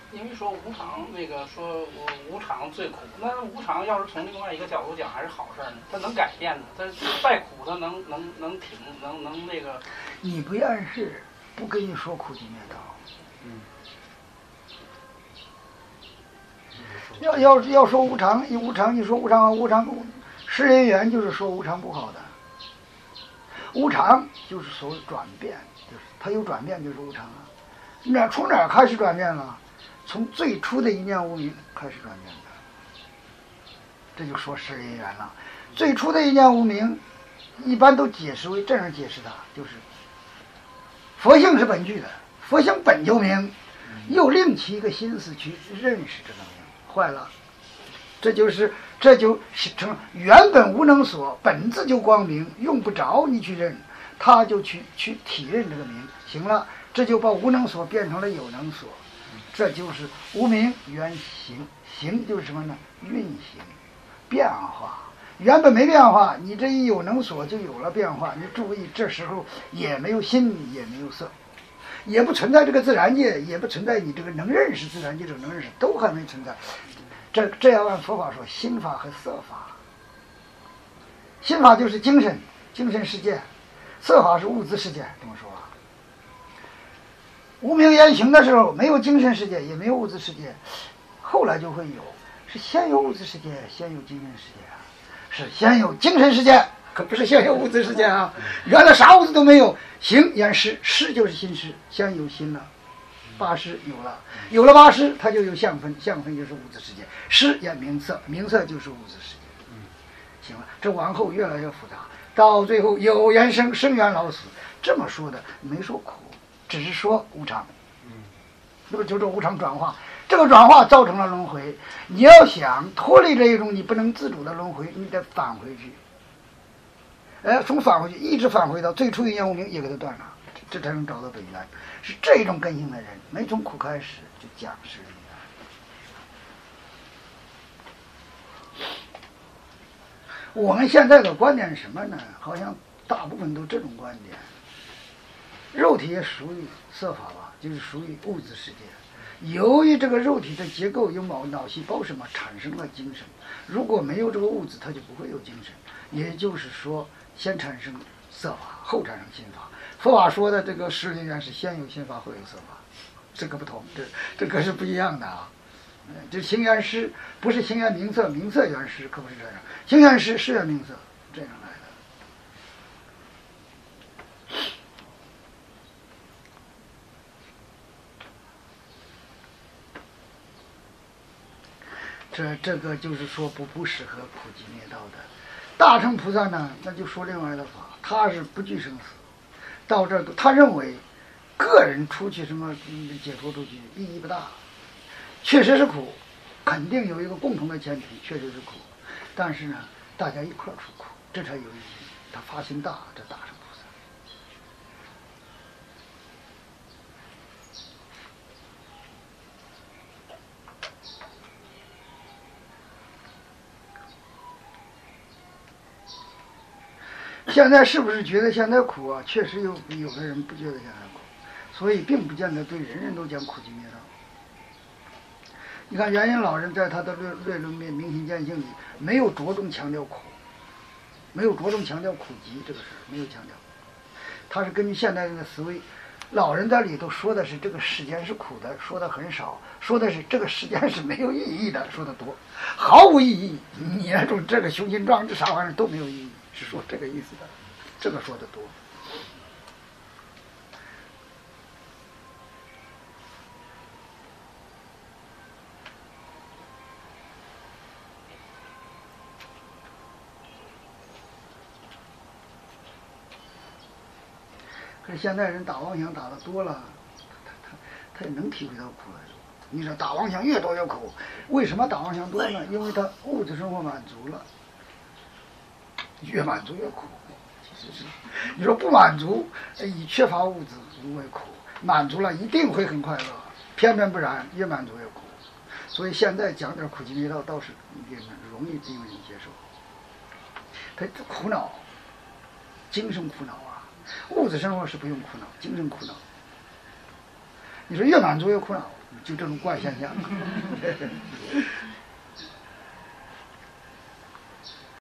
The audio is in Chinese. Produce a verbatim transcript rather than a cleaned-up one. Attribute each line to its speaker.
Speaker 1: 因为说无常，那个说无常最苦，那无常要是从另外一个角度讲，还是好事呢，它能改变的，它再苦它能能能挺，能能那个。
Speaker 2: 你不厌世，不跟你说苦集灭道。
Speaker 1: 嗯。
Speaker 2: 要要要说无常，一无常，你说无常无常，世人缘就是说无常不好的。无常就是所谓转变，就是它有转变就是无常啊。那从哪儿开始转变了？从最初的一念无明开始转变的，这就说世人缘了。最初的一念无明，一般都解释为这样解释它，就是佛性是本具的，佛性本就明，又另起一个心思去认识这个明，坏了，这就是这就成原本无能所，本自就光明，用不着你去认，他就去去体认这个明，行了，这就把无能所变成了有能所。这就是无明原行，行就是什么呢？运行，变化。原本没变化，你这一有能所就有了变化。你注意，这时候也没有心，也没有色，也不存在这个自然界，也不存在你这个能认识自然界这个能认识，都还没存在。这这要按佛法说，心法和色法。心法就是精神，精神世界；色法是物质世界。这么说。无明言行的时候，没有精神世界，也没有物质世界，后来就会有，是先有物质世界，先有精神世界啊，是先有精神世界，可不是先有物质世界啊。原来啥物质都没有，行言识，识就是心识，先有心了，八识有了，有了八识，它就有相分，相分就是物质世界，识也名色，名色就是物质世界。嗯，行了，这往后越来越复杂，到最后有缘生，生缘老死，这么说的，没说苦。只是说无常，嗯，就就这无常转化，这个转化造成了轮回。你要想脱离这一种你不能自主的轮回，你得返回去。哎，从返回去一直返回到最初一念无明，也给它断了，这才能找到本源。是这种根性的人，没从苦开始就讲是缘。我们现在的观点是什么呢？好像大部分都这种观点。肉体也属于色法吧，就是属于物质世界。由于这个肉体的结构有脑脑细胞什么产生了精神，如果没有这个物质，它就不会有精神。也就是说，先产生色法，后产生心法。佛法说的这个十灵缘是先有心法，后有色法，这个不同，这这个是不一样的啊。这行缘识不是行缘名色，名色缘识，可不是这样。行缘识是缘名色，这样来的。这这个就是说不不适合苦集灭道的。大乘菩萨呢，那就说另外的法，他是不惧生死。到这个，他认为个人出去什么解脱出去意义不大，确实是苦，肯定有一个共同的前提，确实是苦。但是呢，大家一块儿出苦，这才有意义。他发心大，这大乘菩萨。现在是不是觉得现在苦啊？确实有有的人不觉得现在苦，所以并不见得对人人都讲苦集灭道。你看元因老人在他的论论论明明心见性里，没有着重强调苦，没有着重强调苦集这个事儿，没有强调。他是根据现代人的思维，老人在里头说的是这个世间是苦的，说的很少，说的是这个世间是没有意义的，说的多，毫无意义。你那种这个雄心壮志啥玩意儿都没有意义。是说这个意思的，这个说的多。可是现在人打妄想打的多了，他他他也能体会到苦了。你说打妄想越多越苦，为什么打妄想多呢？因为他物质生活满足了。越满足越苦，其实是你说不满足，以缺乏物质无为苦；满足了一定会很快乐，偏偏不然，越满足越苦。所以现在讲点苦集灭道倒是也容易令人接受。他苦恼，精神苦恼啊，物质生活是不用苦恼，精神苦恼。你说越满足越苦恼， 就这种怪现象。